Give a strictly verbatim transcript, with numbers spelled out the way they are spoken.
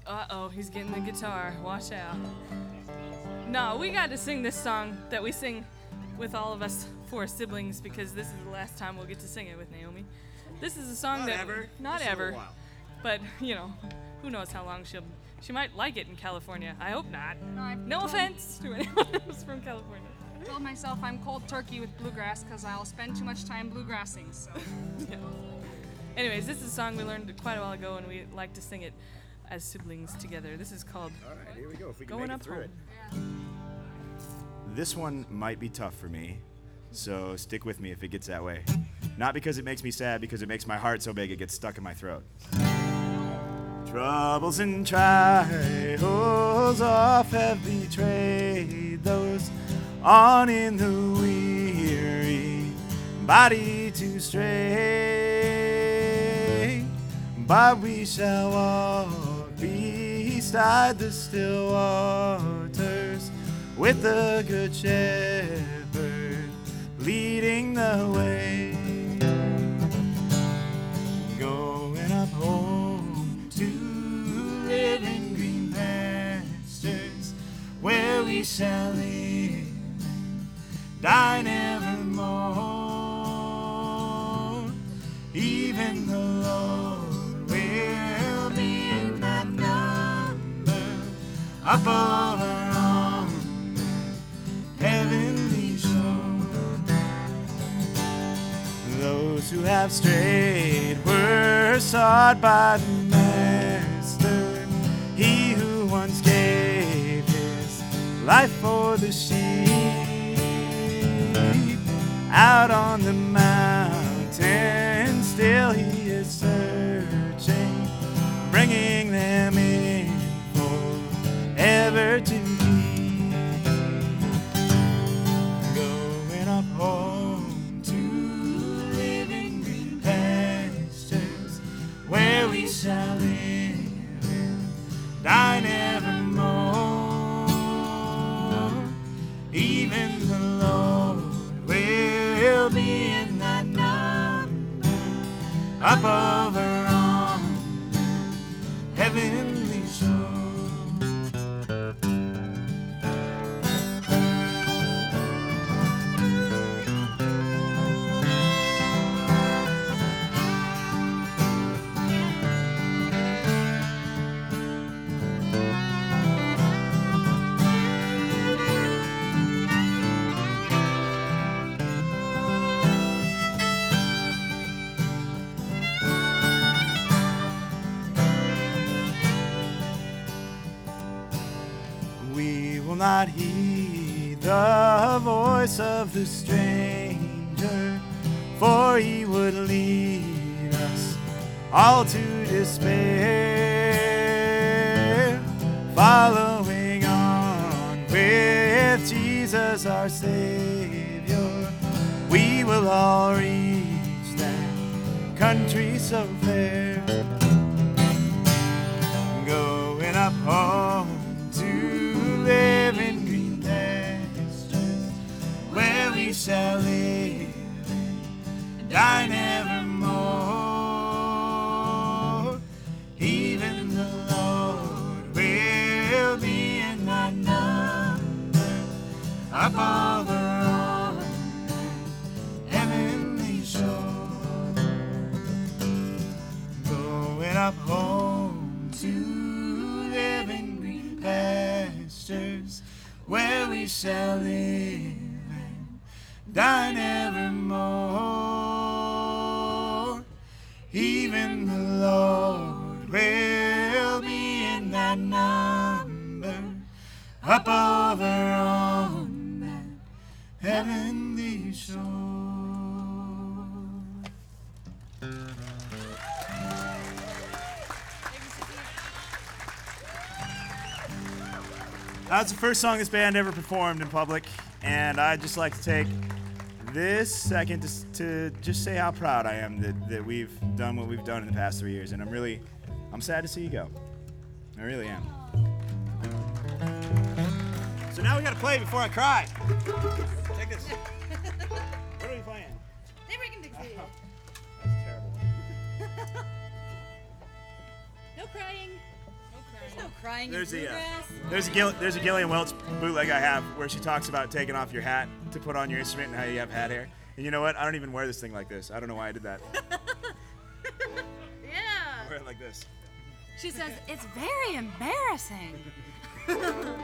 Uh-oh, he's getting the guitar. Watch out. No, we got to sing this song that we sing with all of us four siblings because this is the last time we'll get to sing it with Naomi. This is a song Not that... ever. Not Just a ever. little while. But, you know, who knows how long she'll... She might like it in California. I hope not. No, I've No told- offense to anyone who's from California. I told myself I'm cold turkey with bluegrass because I'll spend too much time bluegrassing, so. Yeah. Anyways, this is a song we learned quite a while ago, and we like to sing it as siblings together. This is called All right, here we go. If we can Going make Up it through Home. it. Yeah. This one might be tough for me, so stick with me if it gets that way. Not because it makes me sad, because it makes my heart so big it gets stuck in my throat. Troubles and trials oft have betrayed those on in the weary body to stray, but we shall walk beside the still waters with the good shepherd leading the way, going up home to live in green pastures where we shall live and die nevermore. Even the Lord will be in that number above our on that heavenly shore. Those who have strayed were sought by the Master, he who once gave his life for the sheep. Out on the mountain still he is searching, bringing them in forever to keep. Going up home to live in green pastures where we shall live and die nevermore. Even the Lord will be in that number above her on the heavenly shore. We will not heed the voice of the stranger, for he would lead us all to despair. Following on with Jesus our Savior, we will all reach that country so fair. Going up home to live in green pastures where we shall live and die nevermore. Even the Lord will be in that number above her on that heavenly shore. Going up home to live in green pastures where we shall live and die nevermore. Even the Lord will be in that number above her on that heavenly shore. That's the first song this band ever performed in public, and I'd just like to take this second to, to just say how proud I am that, that we've done what we've done in the past three years, and I'm really, I'm sad to see you go. I really am. So now we gotta play before I cry. Take this. What are we playing? Daybreak Dixie. Oh, that's terrible. No crying. No There's crying. no crying There's in a uh, bluegrass. there's a Gil, there's a Gillian Welch bootleg I have where she talks about taking off your hat to put on your instrument and how you have hat hair. And you know what? I don't even wear this thing like this. I don't know why I did that. Yeah. I wear it like this. She says it's very embarrassing.